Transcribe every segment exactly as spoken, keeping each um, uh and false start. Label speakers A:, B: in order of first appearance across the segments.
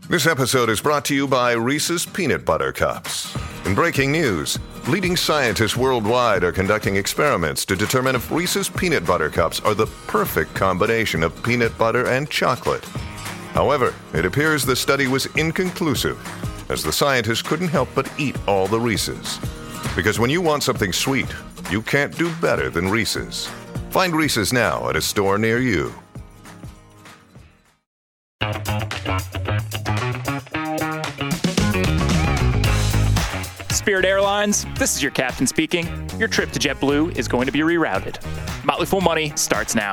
A: This episode is brought to you by Reese's Peanut Butter Cups. In breaking news, leading scientists worldwide are conducting experiments to determine if Reese's Peanut Butter Cups are the perfect combination of peanut butter and chocolate. However, it appears the study was inconclusive, as the scientists couldn't help but eat all the Reese's. Because when you want something sweet, you can't do better than Reese's. Find Reese's now at a store near you.
B: Spirit Airlines, this is your captain speaking. Your trip to JetBlue is going to be rerouted. Motley Fool Money starts now.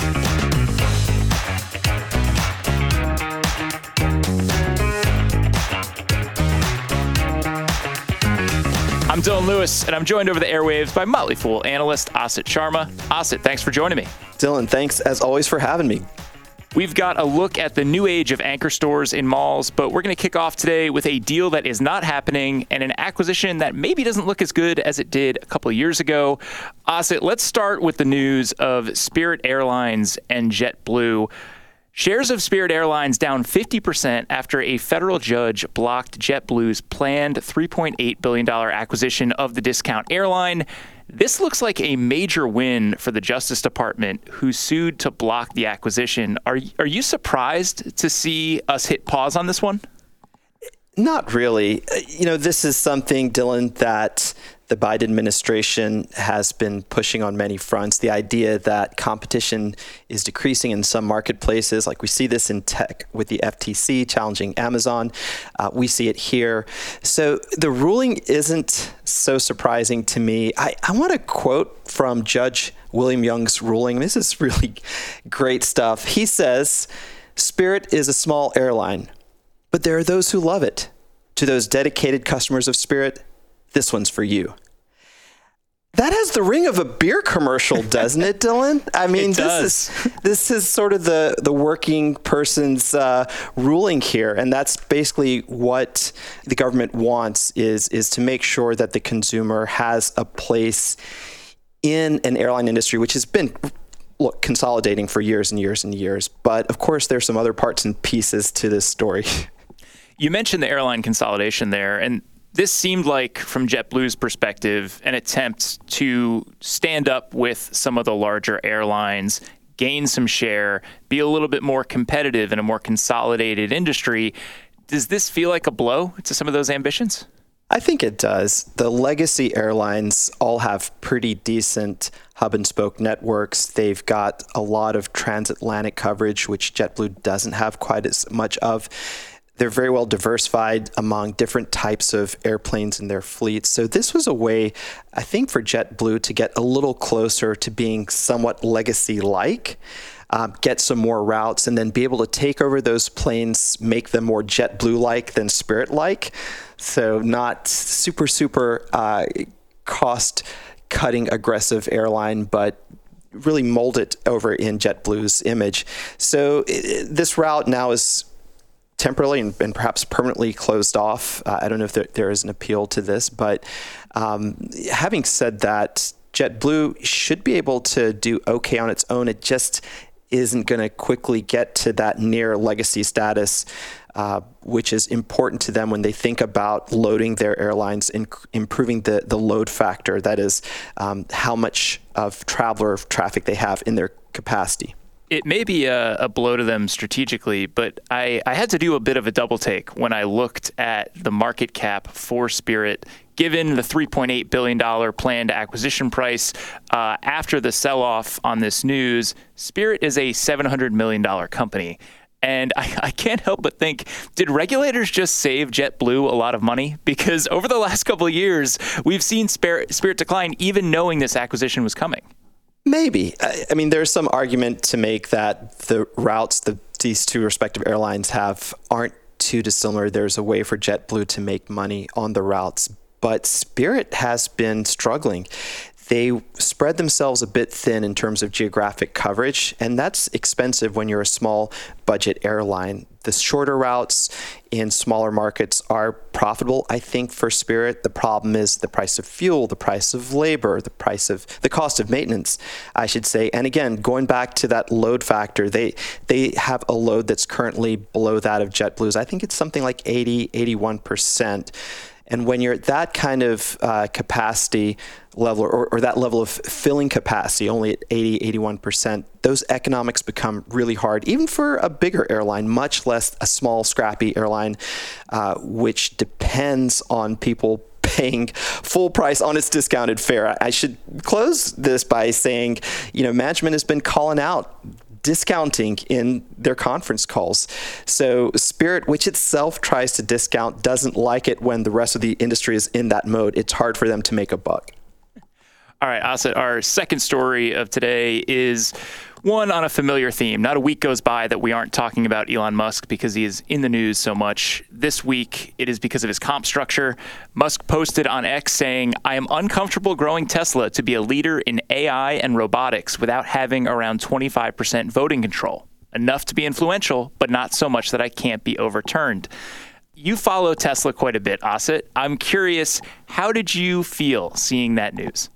B: I'm Dylan Lewis, and I'm joined over the airwaves by Motley Fool analyst Asit Sharma. Asit, thanks for joining me.
C: Dylan, thanks as always for having me.
B: We've got a look at the new age of anchor stores in malls, but we're going to kick off today with a deal that is not happening and an acquisition that maybe doesn't look as good as it did a couple of years ago. Asit, let's start with the news of Spirit Airlines and JetBlue. Shares of Spirit Airlines down fifty percent after a federal judge blocked JetBlue's planned three point eight billion dollars acquisition of the discount airline. This looks like a major win for the Justice Department, who sued to block the acquisition. Are, are you surprised to see us hit pause on this one?
C: Not really. You know, this is something, Dylan, that the Biden administration has been pushing on many fronts. The idea that competition is decreasing in some marketplaces, like we see this in tech with the F T C challenging Amazon. Uh, we see it here. So the ruling isn't so surprising to me. I, I want to quote from Judge William Young's ruling. This is really great stuff. He says, "Spirit is a small airline, but there are those who love it. To those dedicated customers of Spirit, this one's for you." That has the ring of a beer commercial, doesn't it, Dylan? I mean,
B: it
C: this is this is sort of the, the working person's uh, ruling here, and that's basically what the government wants is is to make sure that the consumer has a place in an airline industry, which has been look consolidating for years and years and years. But of course, there's some other parts and pieces to this story.
B: You mentioned the airline consolidation there, and this seemed like, from JetBlue's perspective, an attempt to stand up with some of the larger airlines, gain some share, be a little bit more competitive in a more consolidated industry. Does this feel like a blow to some of those ambitions?
C: I think it does. The legacy airlines all have pretty decent hub and spoke networks. They've got a lot of transatlantic coverage, which JetBlue doesn't have quite as much of. They're very well diversified among different types of airplanes in their fleets. So this was a way, I think, for JetBlue to get a little closer to being somewhat legacy-like, uh, get some more routes, and then be able to take over those planes, make them more JetBlue-like than Spirit-like. So not super, super uh, cost-cutting aggressive airline, but really mold it over in JetBlue's image. So it, this route now is temporarily and, and perhaps permanently closed off. Uh, I don't know if there, there is an appeal to this, but um, having said that, JetBlue should be able to do okay on its own. It just isn't going to quickly get to that near legacy status, uh, which is important to them when they think about loading their airlines and improving the, the load factor. That is um, how much of traveler traffic they have in their capacity.
B: It may be a, a blow to them strategically, but I, I had to do a bit of a double take when I looked at the market cap for Spirit, given the three point eight billion dollars planned acquisition price. Uh, after the sell-off on this news, Spirit is a seven hundred million dollars company. And I, I can't help but think, did regulators just save JetBlue a lot of money? Because over the last couple of years, we've seen Spirit, Spirit decline, even knowing this acquisition was coming.
C: Maybe. I, I mean, there's some argument to make that the routes that these two respective airlines have aren't too dissimilar. There's a way for JetBlue to make money on the routes, but Spirit has been struggling. they spread themselves a bit thin in terms of geographic coverage, and that's expensive when you're a small budget airline. The shorter routes in smaller markets are profitable, I think, for Spirit. The problem is the price of fuel, the price of labor, the price of the cost of maintenance, I should say. And again, going back to that load factor, they they have a load that's currently below that of JetBlue's. I think it's something like eighty, eighty-one percent. And when you're at that kind of uh, capacity level, or, or that level of filling capacity, only at eighty, eighty-one percent, those economics become really hard, even for a bigger airline, much less a small, scrappy airline, uh, which depends on people paying full price on its discounted fare. I should close this by saying, you know, management has been calling out discounting in their conference calls. So Spirit, which itself tries to discount, doesn't like it when the rest of the industry is in that mode. It's hard for them to make a buck.
B: All right, Asit, our second story of today is one on a familiar theme. Not a week goes by that we aren't talking about Elon Musk because he is in the news so much. This week, it is because of his comp structure. Musk posted on X saying, "I am uncomfortable growing Tesla to be a leader in A I and robotics without having around twenty-five percent voting control. Enough to be influential, but not so much that I can't be overturned." You follow Tesla quite a bit, Asit. I'm curious, how did you feel seeing that news?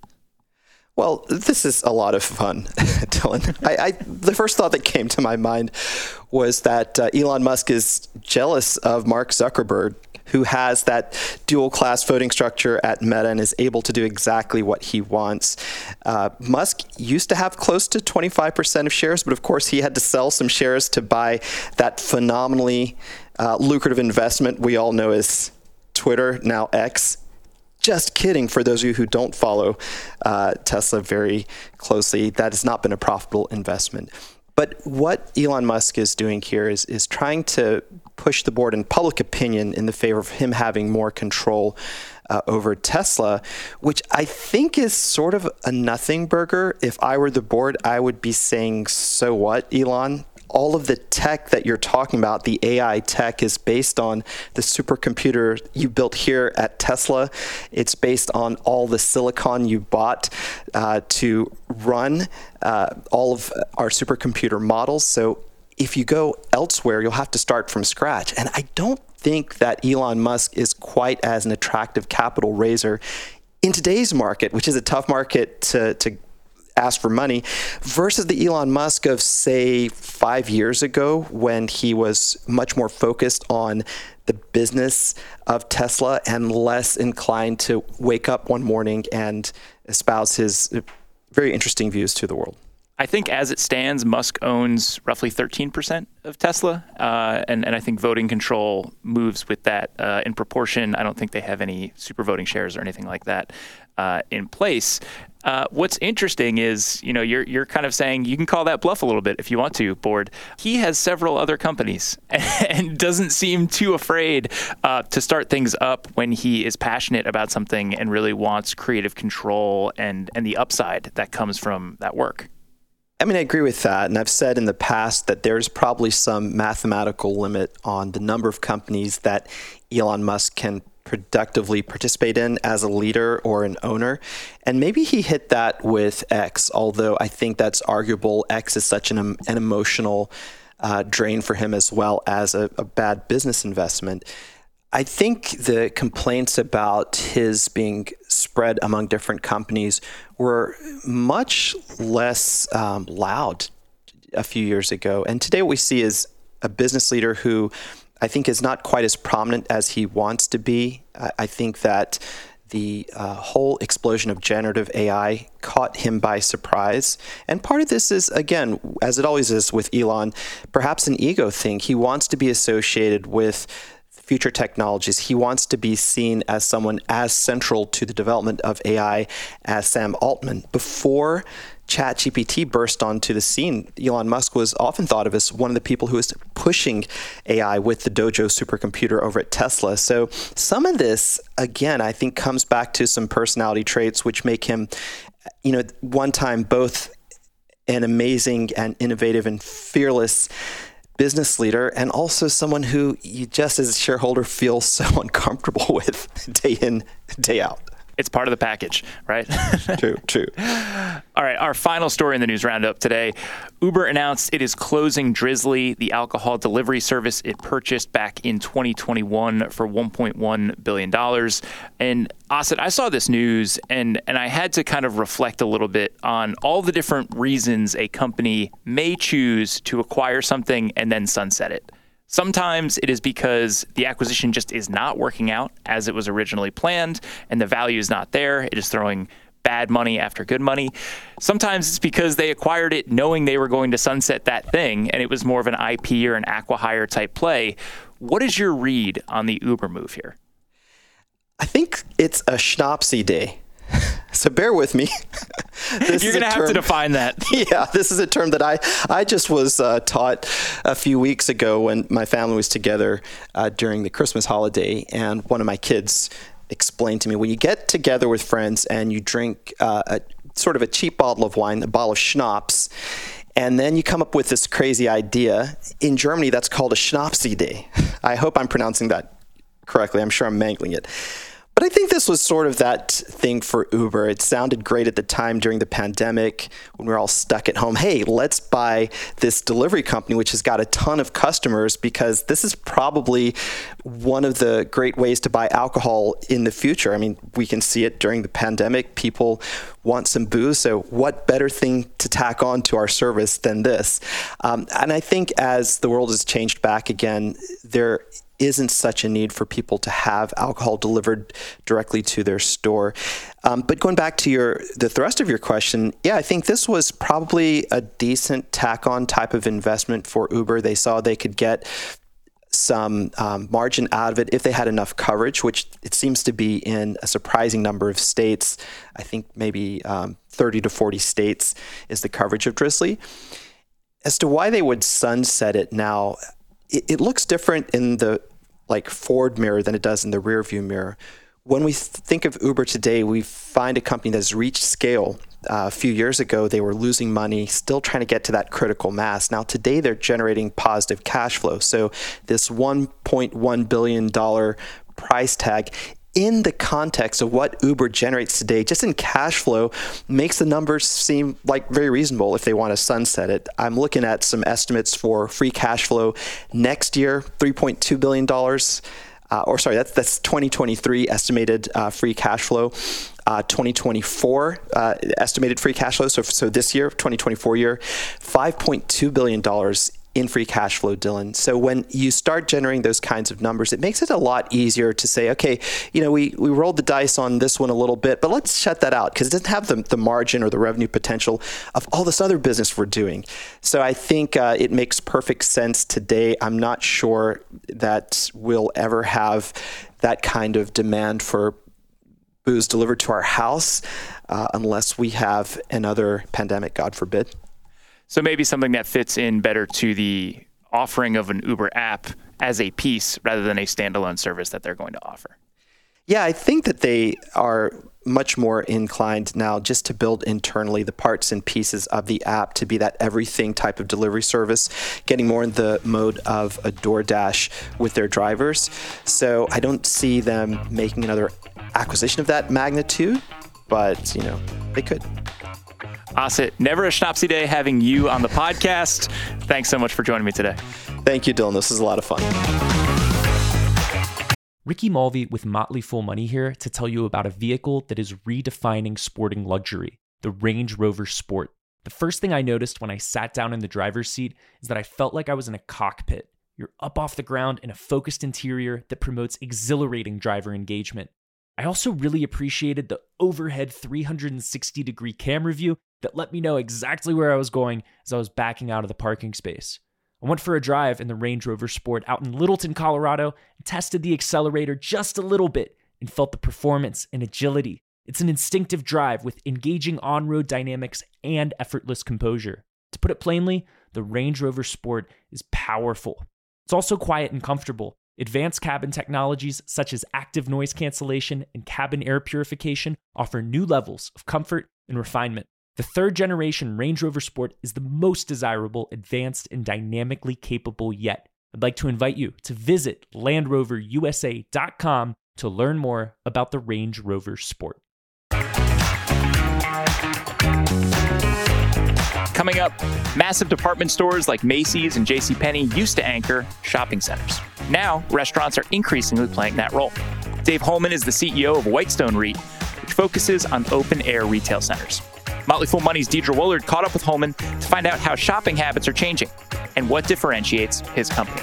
C: Well, this is a lot of fun, Dylan. I, I, the first thought that came to my mind was that uh, Elon Musk is jealous of Mark Zuckerberg, who has that dual-class voting structure at Meta and is able to do exactly what he wants. Uh, Musk used to have close to twenty-five percent of shares, but of course he had to sell some shares to buy that phenomenally uh, lucrative investment we all know as Twitter, now X. Just kidding. For those of you who don't follow uh, Tesla very closely, that has not been a profitable investment. But what Elon Musk is doing here is, is trying to push the board in public opinion in the favor of him having more control uh, over Tesla, which I think is sort of a nothing burger. If I were the board, I would be saying, so what, Elon? All of the tech that you're talking about, the A I tech, is based on the supercomputer you built here at Tesla. It's based on all the silicon you bought uh, to run uh, all of our supercomputer models. So if you go elsewhere, you'll have to start from scratch. And I don't think that Elon Musk is quite as an attractive capital raiser in today's market, which is a tough market to, to ask for money, versus the Elon Musk of, say, five years ago, when he was much more focused on the business of Tesla and less inclined to wake up one morning and espouse his very interesting views to the world.
B: I think as it stands, Musk owns roughly thirteen percent of Tesla, uh, and, and I think voting control moves with that uh, in proportion. I don't think they have any super voting shares or anything like that uh, in place. Uh, what's interesting is, you know, you're you're kind of saying you can call that bluff a little bit if you want to, board. He has several other companies and doesn't seem too afraid uh, to start things up when he is passionate about something and really wants creative control and, and the upside that comes from that work.
C: I mean, I agree with that. And I've said in the past that there's probably some mathematical limit on the number of companies that Elon Musk can productively participate in as a leader or an owner. And maybe he hit that with X, although I think that's arguable. X is such an, an emotional uh, drain for him, as well as a, a bad business investment. I think the complaints about his being spread among different companies were much less um, loud a few years ago. And today what we see is a business leader who I think is not quite as prominent as he wants to be. I, I think that the uh, whole explosion of generative A I caught him by surprise. And part of this is, again, as it always is with Elon, perhaps an ego thing. He wants to be associated with future technologies. He wants to be seen as someone as central to the development of A I as Sam Altman. Before ChatGPT burst onto the scene, Elon Musk was often thought of as one of the people who was pushing A I with the Dojo supercomputer over at Tesla. So some of this, again, I think comes back to some personality traits which make him, you know, one time both an amazing and innovative and fearless business leader, and also someone who you just as a shareholder feel so uncomfortable with day in, day out.
B: It's part of the package, right?
C: True, true.
B: All right, our final story in the news roundup today. Uber announced it is closing Drizzly, the alcohol delivery service it purchased back in twenty twenty-one for one point one billion dollars. And Asit, I saw this news and, and I had to kind of reflect a little bit on all the different reasons a company may choose to acquire something and then sunset it. Sometimes it is because the acquisition just is not working out as it was originally planned and the value is not there. It is throwing bad money after good money. Sometimes it's because they acquired it knowing they were going to sunset that thing and it was more of an I P or an acqui-hire type play. What is your read on the Uber move here?
C: I think it's a schnapsy day. So bear with me.
B: You're going to have to define that.
C: Yeah, this is a term that I, I just was uh, taught a few weeks ago when my family was together uh, during the Christmas holiday. And one of my kids explained to me, when you get together with friends and you drink uh, a sort of a cheap bottle of wine, a bottle of schnapps, and then you come up with this crazy idea, in Germany, that's called a Schnapsy Day. I hope I'm pronouncing that correctly. I'm sure I'm mangling it. But I think this was sort of that thing for Uber. It sounded great at the time during the pandemic when we were all stuck at home. Hey, let's buy this delivery company, which has got a ton of customers, because this is probably one of the great ways to buy alcohol in the future. I mean, we can see it during the pandemic. People want some booze. So what better thing to tack on to our service than this? Um, and I think as the world has changed back again, there isn't such a need for people to have alcohol delivered directly to their store. Um, but going back to your the thrust of your question, yeah, I think this was probably a decent tack-on type of investment for Uber. They saw they could get some um, margin out of it if they had enough coverage, which it seems to be in a surprising number of states. I think maybe um, thirty to forty states is the coverage of Drizzly. As to why they would sunset it now, it, it looks different in the like forward mirror than it does in the rear view mirror. When we think of Uber today, we find a company that's reached scale. Uh, a few years ago, they were losing money, still trying to get to that critical mass. Now, today, they're generating positive cash flow. So this one point one billion dollars price tag, in the context of what Uber generates today, just in cash flow, makes the numbers seem like very reasonable if they want to sunset it. I'm looking at some estimates for free cash flow next year, three point two billion dollars. Uh, or sorry, that's that's twenty twenty-three estimated uh, free cash flow. Uh, twenty twenty-four uh, estimated free cash flow. So, so this year, twenty twenty-four year, five point two billion dollars in free cash flow, Dylan. So when you start generating those kinds of numbers, it makes it a lot easier to say, okay, you know, we, we rolled the dice on this one a little bit, but let's shut that out because it doesn't have the, the margin or the revenue potential of all this other business we're doing. So I think uh, it makes perfect sense today. I'm not sure that we'll ever have that kind of demand for booze delivered to our house uh, unless we have another pandemic, God forbid.
B: So maybe something that fits in better to the offering of an Uber app as a piece rather than a standalone service that they're going to offer.
C: Yeah, I think that they are much more inclined now just to build internally the parts and pieces of the app to be that everything type of delivery service, getting more in the mode of a DoorDash with their drivers. So I don't see them making another acquisition of that magnitude, but, you know, they could.
B: Asit, never a Schnapsy day having you on the podcast. Thanks so much for joining me today.
C: Thank you, Dylan. This was a lot of fun.
D: Ricky Mulvey with Motley Fool Money here to tell you about a vehicle that is redefining sporting luxury, the Range Rover Sport. The first thing I noticed when I sat down in the driver's seat is that I felt like I was in a cockpit. You're up off the ground in a focused interior that promotes exhilarating driver engagement. I also really appreciated the overhead three hundred sixty degree camera view that let me know exactly where I was going as I was backing out of the parking space. I went for a drive in the Range Rover Sport out in Littleton, Colorado, and tested the accelerator just a little bit and felt the performance and agility. It's an instinctive drive with engaging on-road dynamics and effortless composure. To put it plainly, the Range Rover Sport is powerful. It's also quiet and comfortable. Advanced cabin technologies such as active noise cancellation and cabin air purification offer new levels of comfort and refinement. The third generation Range Rover Sport is the most desirable, advanced, and dynamically capable yet. I'd like to invite you to visit land rover u s a dot com to learn more about the Range Rover Sport.
B: Coming up, massive department stores like Macy's and JCPenney used to anchor shopping centers. Now, restaurants are increasingly playing that role. Dave Holman is the C E O of Whitestone REIT, which focuses on open-air retail centers. Motley Fool Money's Deidre Woolard caught up with Holman to find out how shopping habits are changing and what differentiates his company.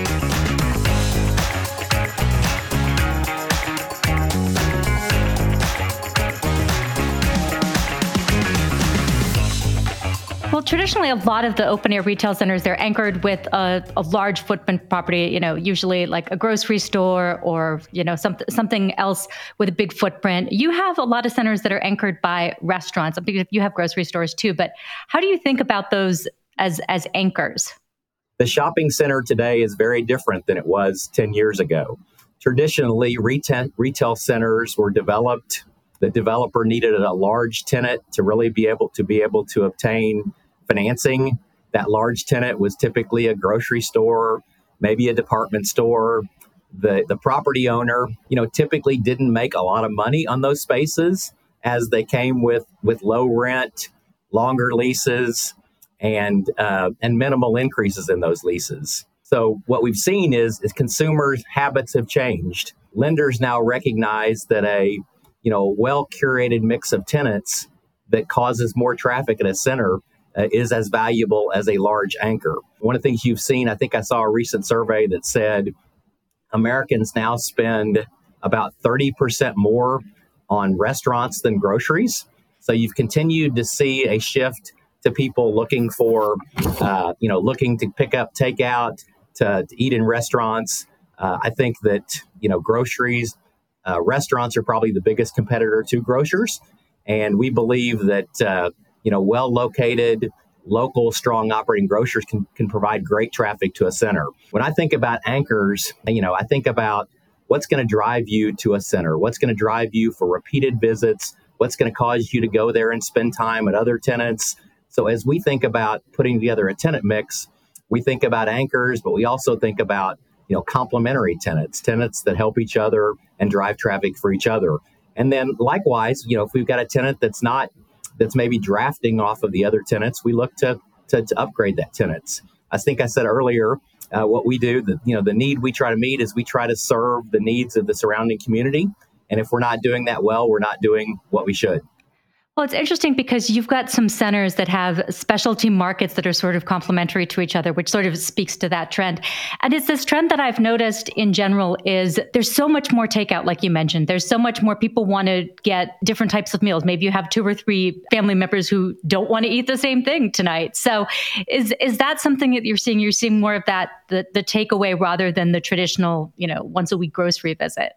E: Well, traditionally, a lot of the open-air retail centers, they're anchored with a, a large footprint property, you know, usually like a grocery store or, you know, some, something else with a big footprint. You have a lot of centers that are anchored by restaurants. Because you have grocery stores too, but how do you think about those as, as anchors?
F: The shopping center today is very different than it was ten years ago. Traditionally, retail, retail centers were developed. The developer needed a large tenant to really be able to be able to obtain financing. That large tenant was typically a grocery store, maybe a department store. The the property owner, you know, typically didn't make a lot of money on those spaces as they came with with low rent, longer leases, and uh, and minimal increases in those leases. So what we've seen is, is consumers' habits have changed. Lenders now recognize that a you know well curated mix of tenants that causes more traffic at a center Uh, is as valuable as a large anchor. One of the things you've seen, I think I saw a recent survey that said Americans now spend about thirty percent more on restaurants than groceries. So you've continued to see a shift to people looking for, uh, you know, looking to pick up takeout, to, to eat in restaurants. Uh, I think that, you know, groceries, uh, restaurants are probably the biggest competitor to grocers. And we believe that, uh, you know, well-located, local, strong operating grocers can, can provide great traffic to a center. When I think about anchors, you know, I think about what's going to drive you to a center, what's going to drive you for repeated visits, what's going to cause you to go there and spend time at other tenants. So as we think about putting together a tenant mix, we think about anchors, but we also think about, you know, complementary tenants, tenants that help each other and drive traffic for each other. And then likewise, you know, if we've got a tenant that's not that's maybe drafting off of the other tenants, we look to to, to upgrade that tenants. I think I said earlier, uh, what we do, the, you know, the need we try to meet is we try to serve the needs of the surrounding community. And if we're not doing that well, we're not doing what we should.
E: Well, it's interesting because you've got some centers that have specialty markets that are sort of complementary to each other, which sort of speaks to that trend. And it's this trend that I've noticed in general is there's so much more takeout, like you mentioned. There's so much more people want to get different types of meals. Maybe you have two or three family members who don't want to eat the same thing tonight. So is is that something that you're seeing? You're seeing more of that, the, the takeaway rather than the traditional, you know, once a week grocery visit?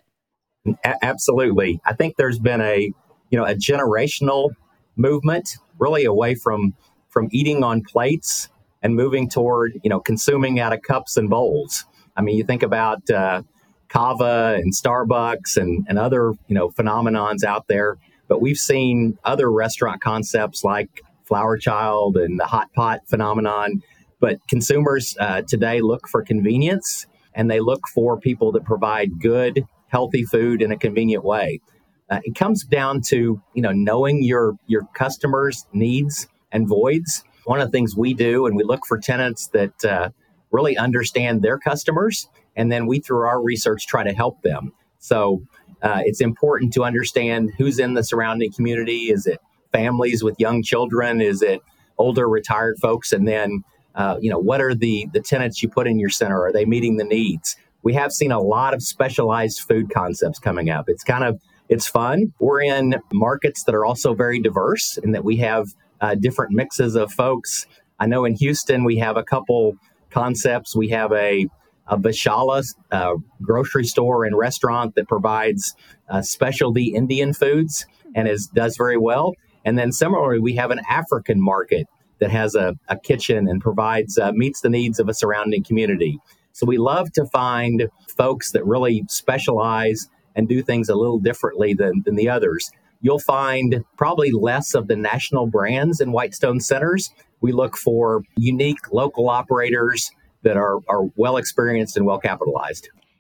F: A- absolutely. I think there's been a you know, a generational movement really away from from eating on plates and moving toward, you know, consuming out of cups and bowls. I mean, you think about uh, Cava and Starbucks and, and other, you know, phenomenons out there, but we've seen other restaurant concepts like Flower Child and the hot pot phenomenon. But consumers uh, today look for convenience, and they look for people that provide good, healthy food in a convenient way. Uh, it comes down to, you know, knowing your your customers' needs and voids. One of the things we do, and we look for tenants that uh, really understand their customers, and then we, through our research, try to help them. So uh, it's important to understand who's in the surrounding community. Is it families with young children? Is it older retired folks? And then, uh, you know, what are the the tenants you put in your center? Are they meeting the needs? We have seen a lot of specialized food concepts coming up. It's kind of It's fun. We're in markets that are also very diverse in that we have uh, different mixes of folks. I know in Houston, we have a couple concepts. We have a, a Vishala uh, grocery store and restaurant that provides uh, specialty Indian foods and is does very well. And then similarly, we have an African market that has a, a kitchen and provides uh, meets the needs of a surrounding community. So we love to find folks that really specialize and do things a little differently than, than the others. You'll find probably less of the national brands in Whitestone centers. We look for unique local operators that are, are well experienced and well capitalized.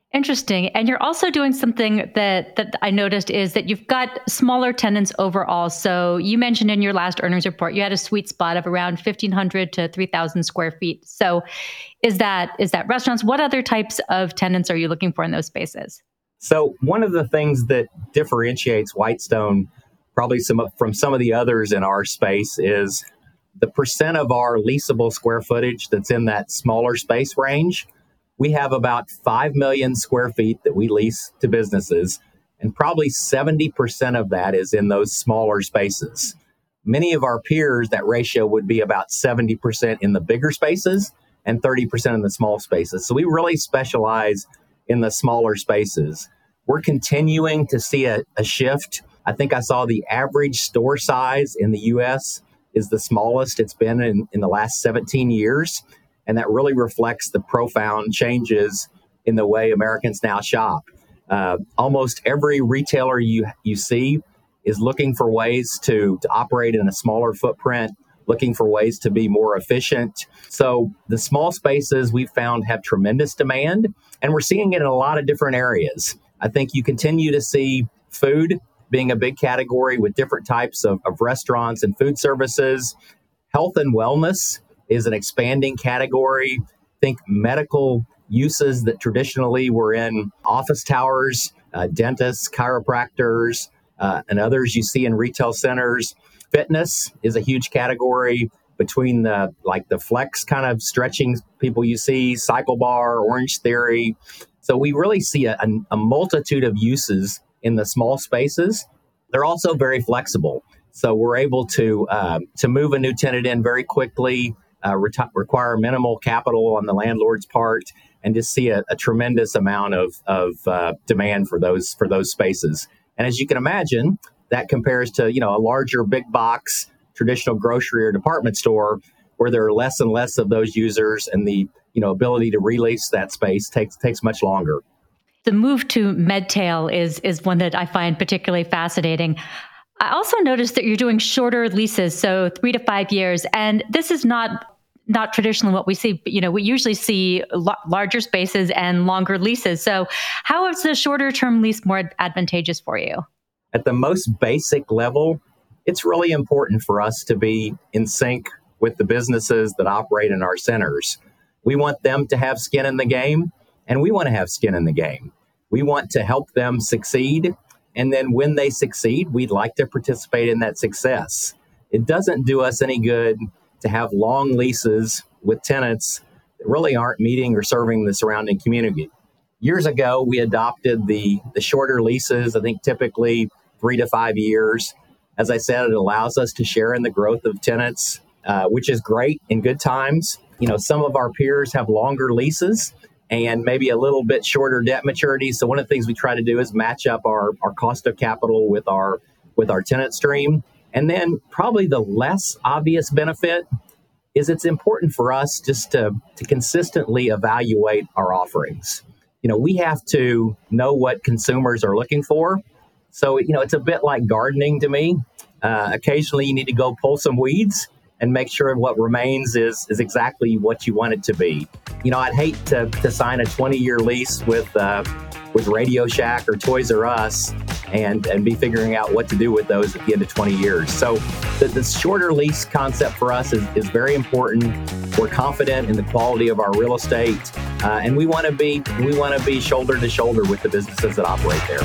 E: Interesting. And you're also doing something that that I noticed is that you've got smaller tenants overall. So you mentioned in your last earnings report, you had a sweet spot of around fifteen hundred to three thousand square feet. So is that is that restaurants? What other types of tenants are you looking for in those spaces?
F: So one of the things that differentiates Whitestone probably some from some of the others in our space is the percent of our leasable square footage that's in that smaller space range. We have about five million square feet that we lease to businesses, and probably seventy percent of that is in those smaller spaces. Many of our peers, that ratio would be about seventy percent in the bigger spaces and thirty percent in the small spaces. So we really specialize in the smaller spaces. We're continuing to see a, a shift. I think I saw the average store size in the U S is the smallest it's been in, in the last seventeen years. And that really reflects the profound changes in the way Americans now shop. Uh, almost every retailer you you see is looking for ways to, to operate in a smaller footprint, looking for ways to be more efficient. So the small spaces we've found have tremendous demand, and we're seeing it in a lot of different areas. I think you continue to see food being a big category with different types of, of restaurants and food services. Health and wellness is an expanding category. Think medical uses that traditionally were in office towers, uh, dentists, chiropractors, uh, and others you see in retail centers. Fitness is a huge category between the like the flex kind of stretching people you see, Cycle Bar, Orange Theory. So we really see a, a multitude of uses in the small spaces. They're also very flexible. So we're able to uh, to move a new tenant in very quickly, Uh, reti- require minimal capital on the landlord's part, and just see a, a tremendous amount of of uh, demand for those for those spaces. And as you can imagine, that compares to you know a larger big box traditional grocery or department store where there are less and less of those users, and the you know ability to release that space takes takes much longer.
E: The move to Medtail is is one that I find particularly fascinating. I also noticed that you're doing shorter leases, so three to five years, and this is not not traditionally what we see. You know, we usually see l- larger spaces and longer leases. So, how is the shorter term lease more advantageous for you?
F: At the most basic level, it's really important for us to be in sync with the businesses that operate in our centers. We want them to have skin in the game, and we want to have skin in the game. We want to help them succeed. And then when they succeed, we'd like to participate in that success. It doesn't do us any good to have long leases with tenants that really aren't meeting or serving the surrounding community. Years ago, we adopted the, the shorter leases, I think typically three to five years. As I said, it allows us to share in the growth of tenants, uh, which is great in good times. You know, some of our peers have longer leases and maybe a little bit shorter debt maturity. So one of the things we try to do is match up our, our cost of capital with our with our tenant stream. And then probably the less obvious benefit is it's important for us just to, to consistently evaluate our offerings. You know, we have to know what consumers are looking for. So, you know, it's a bit like gardening to me. Uh, occasionally you need to go pull some weeds and make sure what remains is is exactly what you want it to be. You know, I'd hate to, to sign a twenty-year lease with uh, with Radio Shack or Toys R Us and, and be figuring out what to do with those at the end of twenty years. So the, the shorter lease concept for us is, is very important. We're confident in the quality of our real estate, uh, and we want to be we want to be shoulder to shoulder with the businesses that operate there.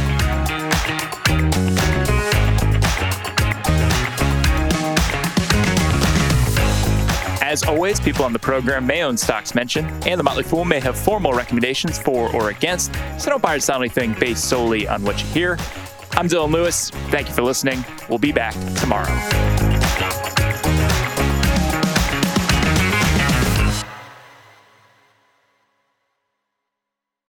B: As always, people on the program may own stocks mentioned, and The Motley Fool may have formal recommendations for or against, so don't buy or sell anything based solely on what you hear. I'm Dylan Lewis. Thank you for listening. We'll be back tomorrow.